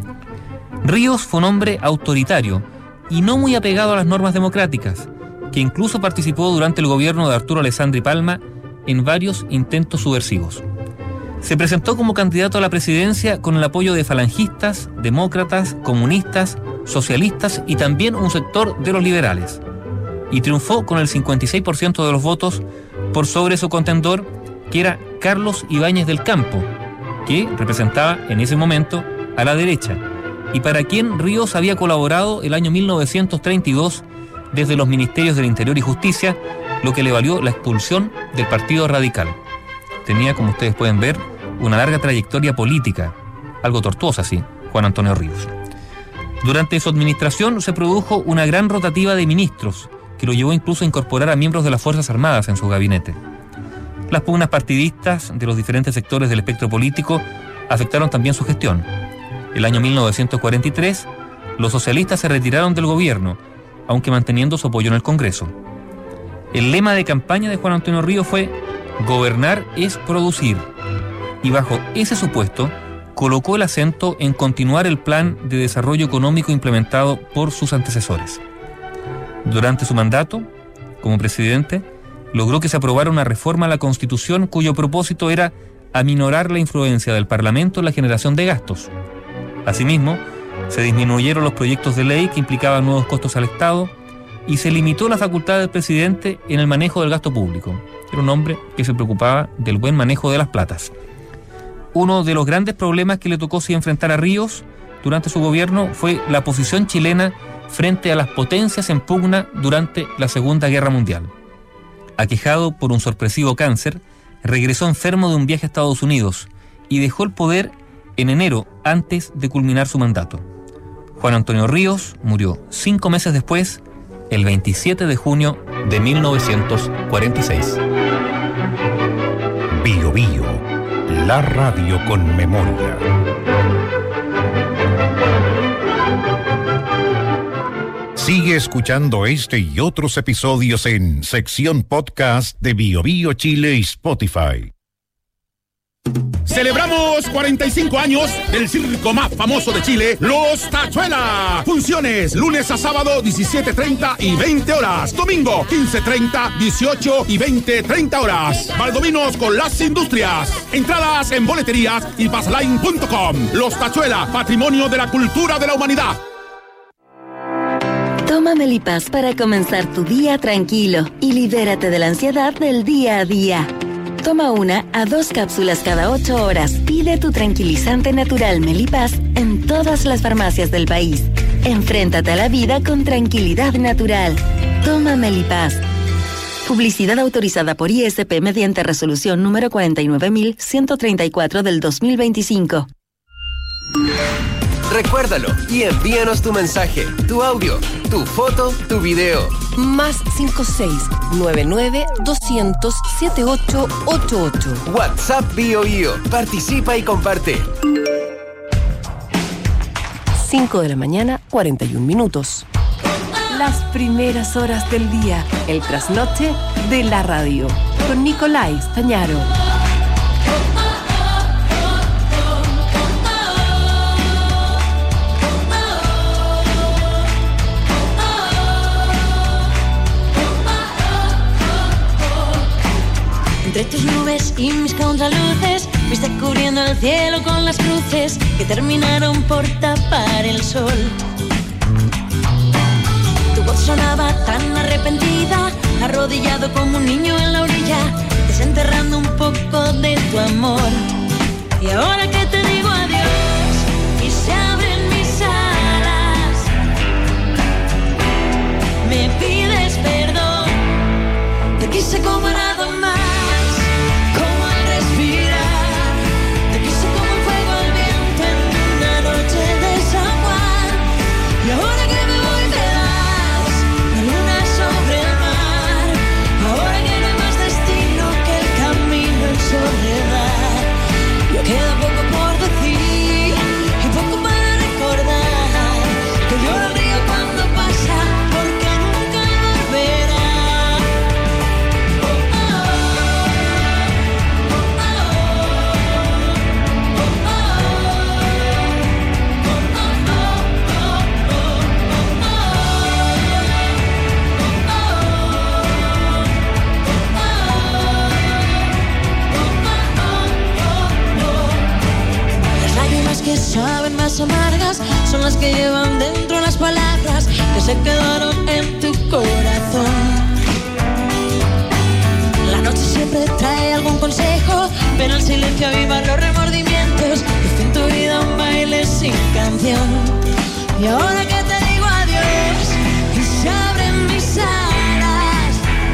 Ríos fue un hombre autoritario y no muy apegado a las normas democráticas, que incluso participó durante el gobierno de Arturo Alessandri Palma en varios intentos subversivos. Se presentó como candidato a la presidencia con el apoyo de falangistas, demócratas, comunistas, socialistas y también un sector de los liberales. Y triunfó con el 56% de los votos por sobre su contendor, que era Carlos Ibáñez del Campo, que representaba en ese momento a la derecha, y para quien Ríos había colaborado el año 1932 desde los Ministerios del Interior y Justicia, lo que le valió la expulsión del Partido Radical. Tenía, como ustedes pueden ver, una larga trayectoria política, algo tortuosa, sí, Juan Antonio Ríos. Durante su administración se produjo una gran rotativa de ministros, que lo llevó incluso a incorporar a miembros de las Fuerzas Armadas en su gabinete. Las pugnas partidistas de los diferentes sectores del espectro político afectaron también su gestión. El año 1943, los socialistas se retiraron del gobierno, aunque manteniendo su apoyo en el Congreso. El lema de campaña de Juan Antonio Ríos fue «Gobernar es producir», y bajo ese supuesto colocó el acento en continuar el plan de desarrollo económico implementado por sus antecesores. Durante su mandato, como presidente, logró que se aprobara una reforma a la Constitución cuyo propósito era aminorar la influencia del Parlamento en la generación de gastos. Asimismo, se disminuyeron los proyectos de ley que implicaban nuevos costos al Estado y se limitó la facultad del presidente en el manejo del gasto público. Era un hombre que se preocupaba del buen manejo de las platas. Uno de los grandes problemas que le tocó enfrentar a Ríos durante su gobierno fue la posición chilena frente a las potencias en pugna durante la Segunda Guerra Mundial. Aquejado por un sorpresivo cáncer, regresó enfermo de un viaje a Estados Unidos y dejó el poder en enero antes de culminar su mandato. Juan Antonio Ríos murió 5 meses después, el 27 de junio de 1946.
Bio Bio, la radio con memoria. Sigue escuchando este y otros episodios en sección podcast de Bio Bio Chile y Spotify.
Celebramos 45 años del circo más famoso de Chile, Los Tachuela. Funciones lunes a sábado 17:30 y 20 horas. Domingo 15:30, 18 y 20:30 horas. Valdominos con las industrias. Entradas en boleterías y passline.com. Los Tachuela, patrimonio de la cultura de la humanidad.
Toma Melipaz para comenzar tu día tranquilo y libérate de la ansiedad del día a día. Toma 1 a 2 cápsulas cada 8 horas. Pide tu tranquilizante natural Melipaz en todas las farmacias del país. Enfréntate a la vida con tranquilidad natural. Toma Melipaz. Publicidad autorizada por ISP mediante resolución número 49.134 del 2025.
Recuérdalo y envíanos tu mensaje, tu audio, tu foto, tu video.
Más 56-99-200-7888.
WhatsApp Bio Bio. Participa y comparte.
5 de la mañana, 41 minutos. Las primeras horas del día. El trasnoche de la radio. Con Nicolai Stañaro.
Entre tus nubes y mis contraluces, fuiste cubriendo el cielo con las cruces que terminaron por tapar el sol. Tu voz sonaba tan arrepentida, arrodillado como un niño en la orilla, desenterrando un poco de tu amor. Y ahora que te digo adiós y se abren mis alas, me pides perdón, te quise como nada más. Y ahora que me voy te das la luna sobre el mar. Ahora que no hay más destino que el camino en soledad. Yo quedo poco son las que llevan dentro las palabras que se quedaron en tu corazón. La noche siempre trae algún consejo, pero el silencio aviva los remordimientos. Hice en tu vida un baile sin canción. Y ahora que te digo adiós y se abren mis alas,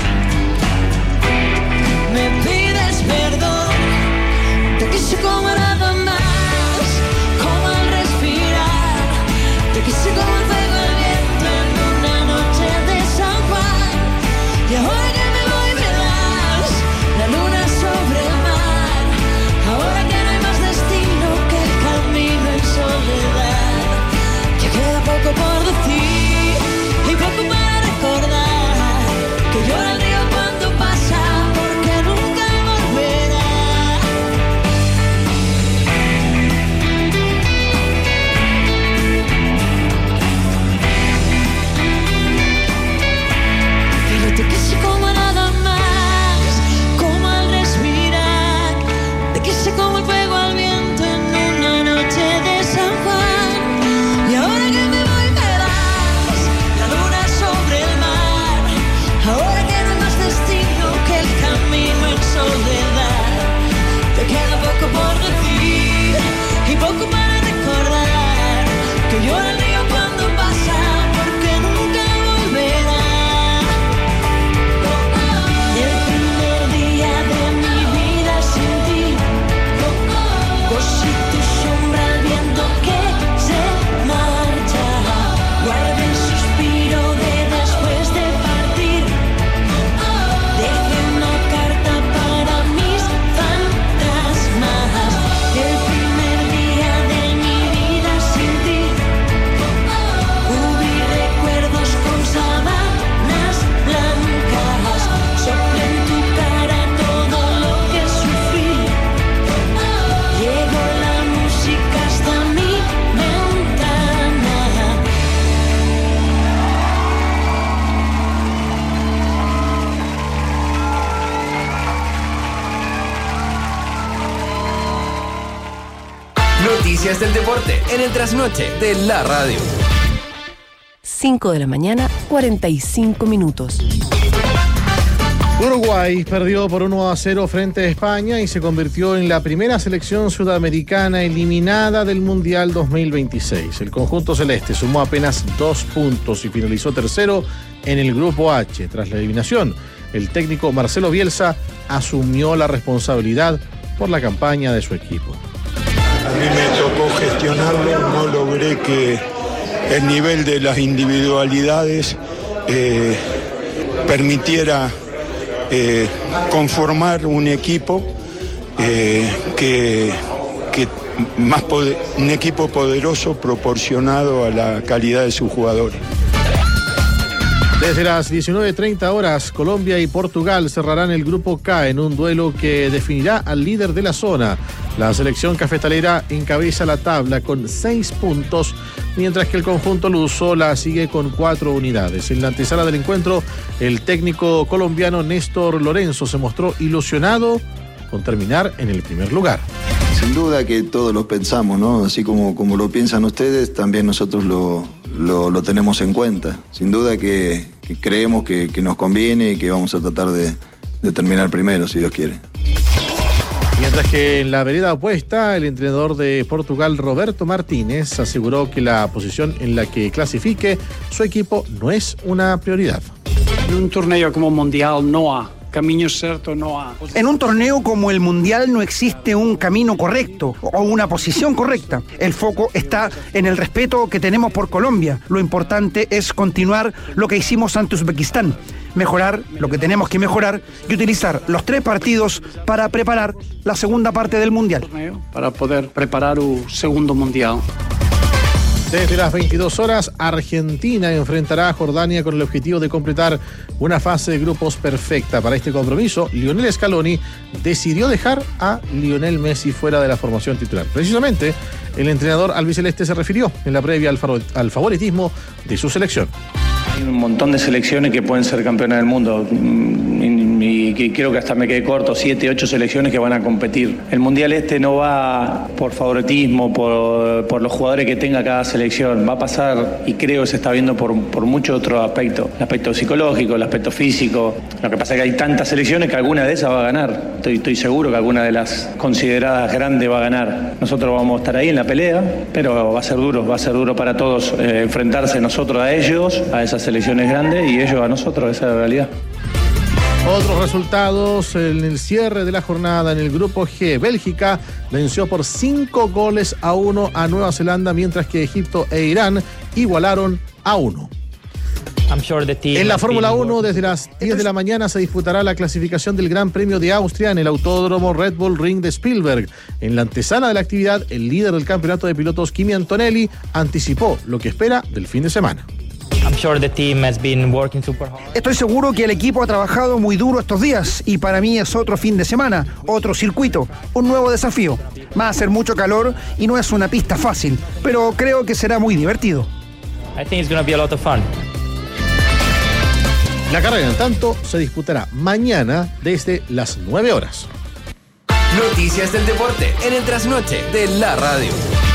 me pides perdón. Te quise como nada más, como al respirar. Te quise como el fuego al viento en una noche de San Juan. Y ahora que me voy me das la luna sobre el mar. Ahora que no hay más destino que el camino en soledad. Ya queda poco por decir y poco para recordar. Que llora el río cuando pasa porque nunca volverá. Te quise como nada más, como al respirar. Te quise como el fuego al viento en una noche de San Juan. Y ahora que me voy me das la luna sobre el mar. Ahora que no hay más destino que el camino en soledad. Te queda poco por decir y poco para recordar. Que llora el río cuando pasa porque nunca volverá. Cosí tu sombra al viento que se marcha. Guardé el suspiro de después de partir. Dejé una carta para mis fantasmas. El primer día de mi vida sin ti. Cubrí recuerdos con sábanas blancas. Soplé en tu cara todo lo que sufrí. Llegó la música hasta mi ventana.
Noticias del deporte en el trasnoche de la radio.
5 de la mañana, 45 minutos.
Uruguay perdió por 1-0 frente a España y se convirtió en la primera selección sudamericana eliminada del Mundial 2026. El conjunto celeste sumó apenas 2 puntos y finalizó tercero en el Grupo H. Tras la eliminación, el técnico Marcelo Bielsa asumió la responsabilidad por la campaña de su equipo.
A mí me tocó gestionarlo, no logré que el nivel de las individualidades permitiera conformar un equipo un equipo poderoso proporcionado a la calidad de sus jugadores.
Desde las 19:30 horas, Colombia y Portugal cerrarán el Grupo K en un duelo que definirá al líder de la zona. La selección cafetalera encabeza la tabla con 6 puntos, mientras que el conjunto luso la sigue con 4 unidades. En la antesala del encuentro, el técnico colombiano Néstor Lorenzo se mostró ilusionado con terminar en el primer lugar.
Sin duda que todos lo pensamos, ¿no? Así como lo piensan ustedes, también nosotros lo tenemos en cuenta. Sin duda que creemos que nos conviene y que vamos a tratar de terminar primero, si Dios quiere.
Mientras que en la vereda opuesta, el entrenador de Portugal, Roberto Martínez, aseguró que la posición en la que clasifique su equipo no es una prioridad.
En un torneo como Mundial no hay camino cierto, no hay.
En un torneo como el Mundial no existe un camino correcto o una posición correcta. El foco está en el respeto que tenemos por Colombia. Lo importante es continuar lo que hicimos ante Uzbekistán. Mejorar lo que tenemos que mejorar y utilizar los 3 partidos para preparar la segunda parte del Mundial.
Para poder preparar un segundo Mundial.
Desde las 22 horas, Argentina enfrentará a Jordania con el objetivo de completar una fase de grupos perfecta. Para este compromiso, Lionel Scaloni decidió dejar a Lionel Messi fuera de la formación titular. Precisamente, el entrenador albiceleste se refirió en la previa al favoritismo de su selección.
Hay un montón de selecciones que pueden ser campeonas del mundo y y que creo que hasta me quedé corto, 7, 8 selecciones que van a competir. El Mundial no va por favoritismo, por los jugadores que tenga cada selección, va a pasar, y creo que se está viendo por muchos otros aspectos, el aspecto psicológico, el aspecto físico. Lo que pasa es que hay tantas selecciones que alguna de esas va a ganar. Estoy seguro que alguna de las consideradas grandes va a ganar. Nosotros vamos a estar ahí en la pelea, pero va a ser duro para todos enfrentarse nosotros a ellos, a esas selecciones grandes, y ellos a nosotros, esa es la realidad.
Otros resultados en el cierre de la jornada en el grupo G. Bélgica venció por 5-1 a Nueva Zelanda, mientras que Egipto e Irán igualaron a 1. En la Fórmula 1, desde las 10 de la mañana se disputará la clasificación del Gran Premio de Austria en el Autódromo Red Bull Ring de Spielberg. En la antesala de la actividad, el líder del campeonato de pilotos, Kimi Antonelli, anticipó lo que espera del fin de semana.
Estoy seguro que el equipo ha trabajado muy duro estos días y para mí es otro fin de semana, otro circuito, un nuevo desafío. Va a hacer mucho calor y no es una pista fácil, pero creo que será muy divertido.
La carrera, en tanto, se disputará mañana desde las 9 horas.
Noticias del deporte en el trasnoche de la radio.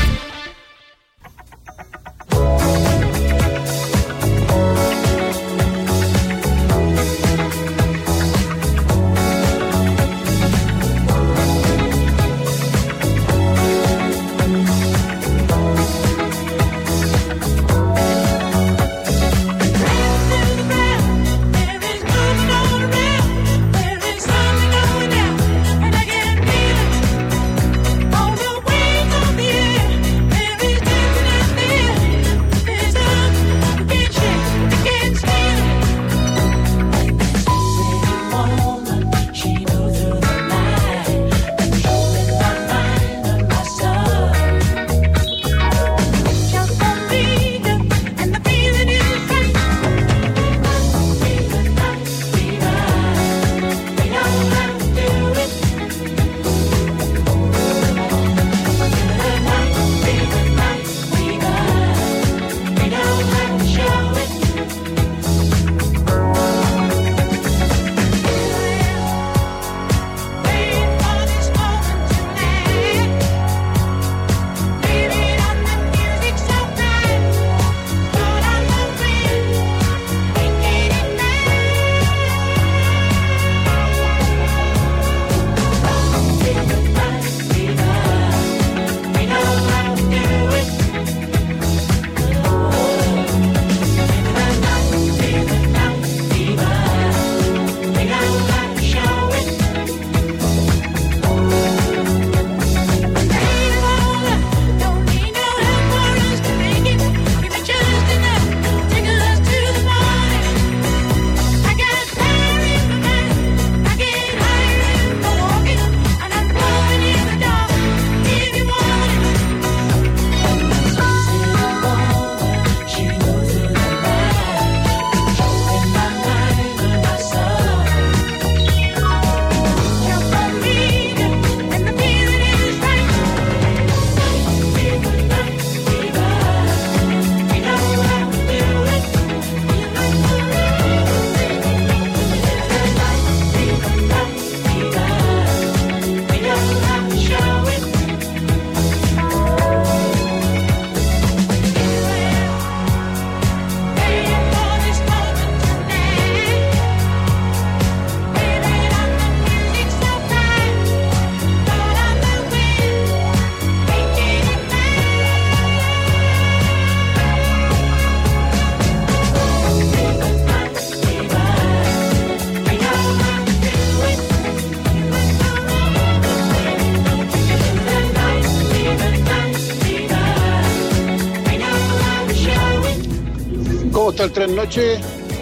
Hasta el trasnoche,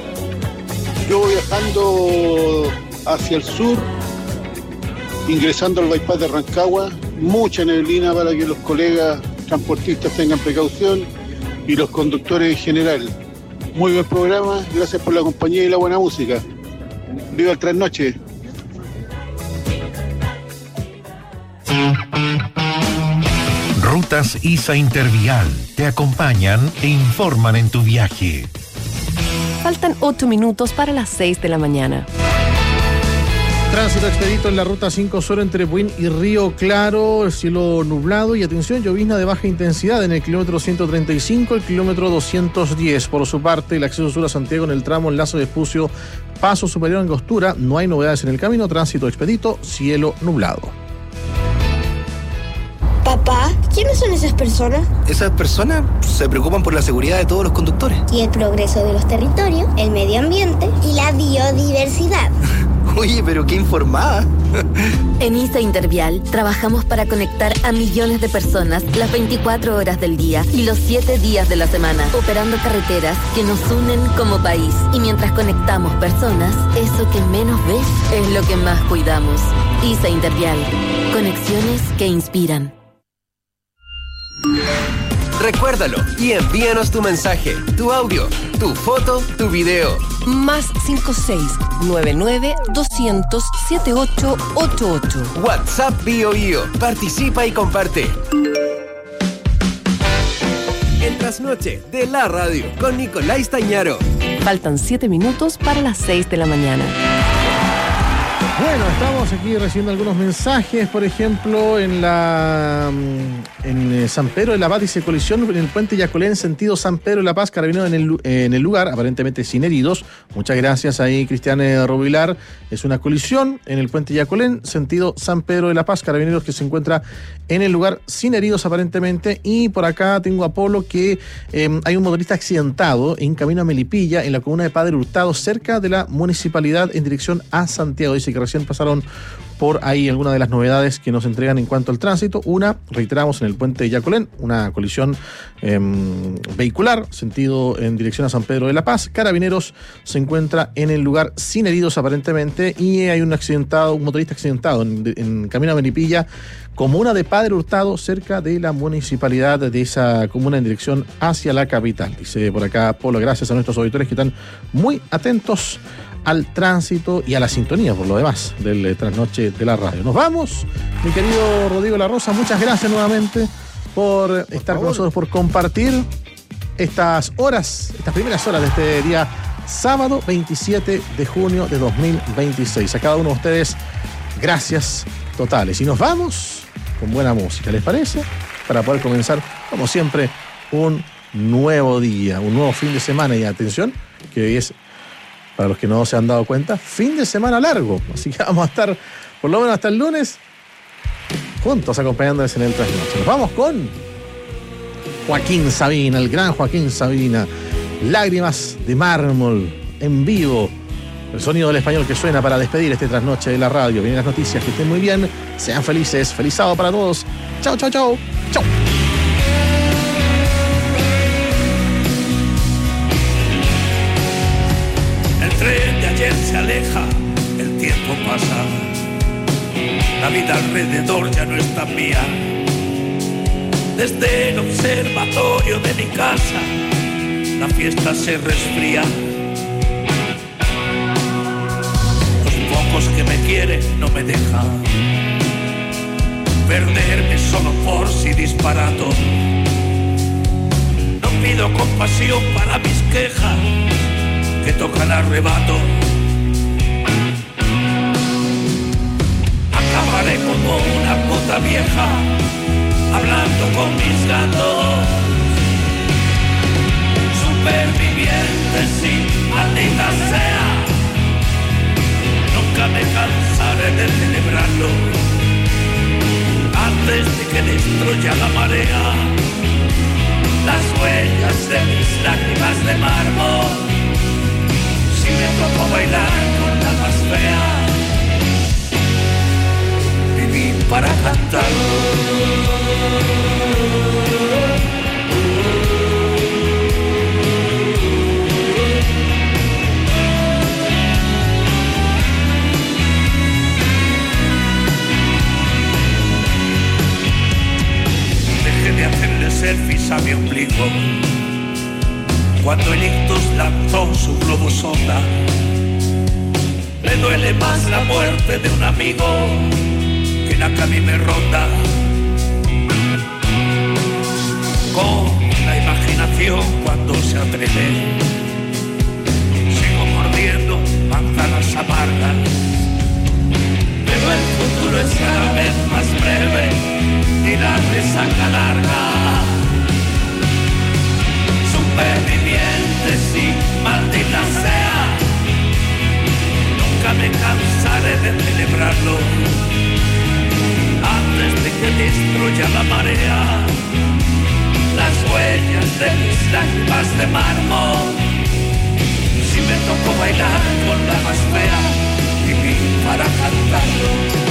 yo voy viajando hacia el sur, ingresando al bypass de Rancagua, mucha neblina para que los colegas transportistas tengan precaución y los conductores en general. Muy buen programa, gracias por la compañía y la buena música. Viva el trasnoche.
Rutas ISA Intervial te acompañan e informan en tu viaje.
Faltan 8 minutos para las 6 de la mañana.
Tránsito expedito en la ruta 5 Sur entre Buin y Río Claro, el cielo nublado y atención, llovizna de baja intensidad en el kilómetro 135, el kilómetro 210. Por su parte, el acceso sur a Santiago en el tramo Lazo de Espucio, Paso Superior Angostura, no hay novedades en el camino, tránsito expedito, cielo nublado.
Papá, ¿quiénes son esas personas?
Esas personas se preocupan por la seguridad de todos los conductores.
Y el progreso de los territorios, el medio ambiente y la biodiversidad.
Oye, pero qué informada.
En ISA Intervial trabajamos para conectar a millones de personas las 24 horas del día y los 7 días de la semana, operando carreteras que nos unen como país. Y mientras conectamos personas, eso que menos ves es lo que más cuidamos. ISA Intervial. Conexiones que inspiran.
Recuérdalo y envíanos tu mensaje, tu audio, tu foto, tu video.
Más 56-99-200-7888.
WhatsApp BioBio. Participa y comparte. El trasnoche de la radio con Nicolás Tañaro.
Faltan 7 minutos para las 6 de la mañana.
Bueno, estamos aquí recibiendo algunos mensajes, por ejemplo, en San Pedro de la Paz dice colisión en el puente Yacolén, sentido San Pedro de la Paz, carabinero en el lugar, aparentemente sin heridos. Muchas gracias ahí, Cristian Robilar. Es una colisión en el puente Yacolén, sentido San Pedro de la Paz, carabineros que se encuentra en el lugar sin heridos aparentemente. Y por acá tengo a Polo que hay un motorista accidentado en camino a Melipilla, en la comuna de Padre Hurtado, cerca de la municipalidad en dirección a Santiago. Dice que recién pasaron por ahí algunas de las novedades que nos entregan en cuanto al tránsito. Una, reiteramos, en el puente de Yacolén, una colisión vehicular, sentido en dirección a San Pedro de la Paz. Carabineros se encuentra en el lugar sin heridos aparentemente, y hay un motorista accidentado en camino a Melipilla, comuna de Padre Hurtado, cerca de la municipalidad de esa comuna en dirección hacia la capital. Dice por acá Polo, gracias a nuestros auditores que están muy atentos al tránsito y a la sintonía, por lo demás, del trasnoche de la radio. Nos vamos, mi querido Rodrigo La Rosa, muchas gracias nuevamente por estar con nosotros, por compartir estas primeras horas de este día sábado 27 de junio de 2026. A cada uno de ustedes, gracias totales. Y nos vamos con buena música, ¿les parece? Para poder comenzar, como siempre, un nuevo día, un nuevo fin de semana. Y atención, que hoy es, para los que no se han dado cuenta, fin de semana largo. Así que vamos a estar, por lo menos hasta el lunes, juntos acompañándoles en el trasnoche. Nos vamos con Joaquín Sabina, el gran Joaquín Sabina. Lágrimas de mármol, en vivo. El sonido del español que suena para despedir este trasnoche de la radio. Vienen las noticias, que estén muy bien, sean felices. Feliz sábado para todos. Chau, chau, chau. Chau.
El tren de ayer se aleja, el tiempo pasa. La vida alrededor ya no es tan mía. Desde el observatorio de mi casa, la fiesta se resfría. Los pocos que me quieren no me dejan perderme solo por si disparato. No pido compasión para mis quejas que tocan arrebato. Acabaré como una puta vieja hablando con mis gatos. Superviviente, sí, maldita sea. Nunca me cansaré de celebrarlo antes de que destruya la marea las huellas de mis lágrimas de mármol. Si me tocó bailar con la más fea, viví para cantarlo. De hacerle selfies a mi ombligo cuando el ictus lanzó su globo sonda. Me duele más la muerte de un amigo que la que a mí me ronda. Con la imaginación cuando se atreve, sigo mordiendo manzanas amargas. resaca larga. Supervivientes y maldita sea, nunca me cansaré de celebrarlo antes de que destruya la marea las huellas de mis lágrimas de mármol. Si me tocó bailar con la más fea, viví para cantarlo.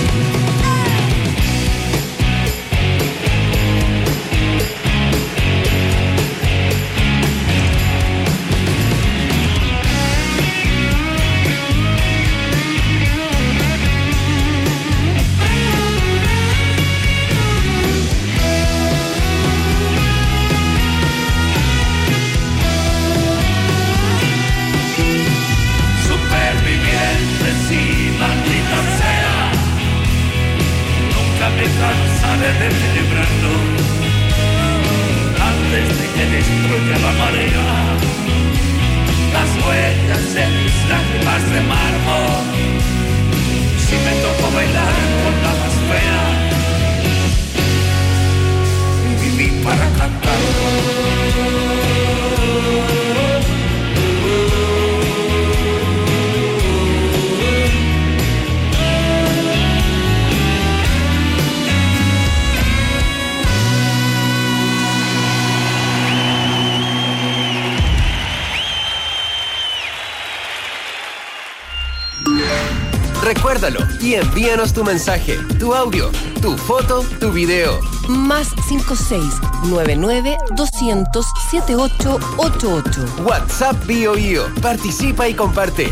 Me cansaré de celebrarlo antes de que destruya la marea las huellas de mis lágrimas de mármol. Si me tocó bailar con la más fea, viví para cantarlo.
Recuérdalo y envíanos tu mensaje, tu audio, tu foto, tu video.
Más 56-99-200-7888.
WhatsApp Bio Bio. Participa y comparte.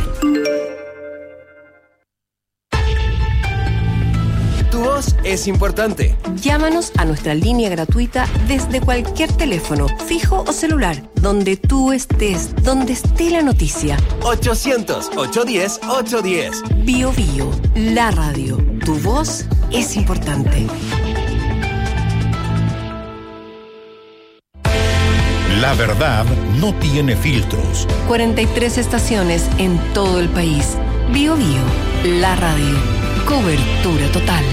Tu voz es importante.
Llámanos a nuestra línea gratuita desde cualquier teléfono, fijo o celular, donde tú estés, donde esté la noticia.
800-810-810.
Bio Bio, la radio. Tu voz es importante.
La verdad no tiene filtros.
43 estaciones en todo el país. Bio Bio, la radio. Cobertura total.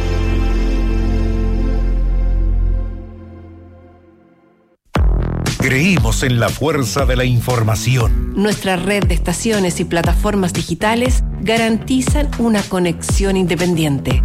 Creímos en la fuerza de la información.
Nuestra red de estaciones y plataformas digitales garantizan una conexión independiente,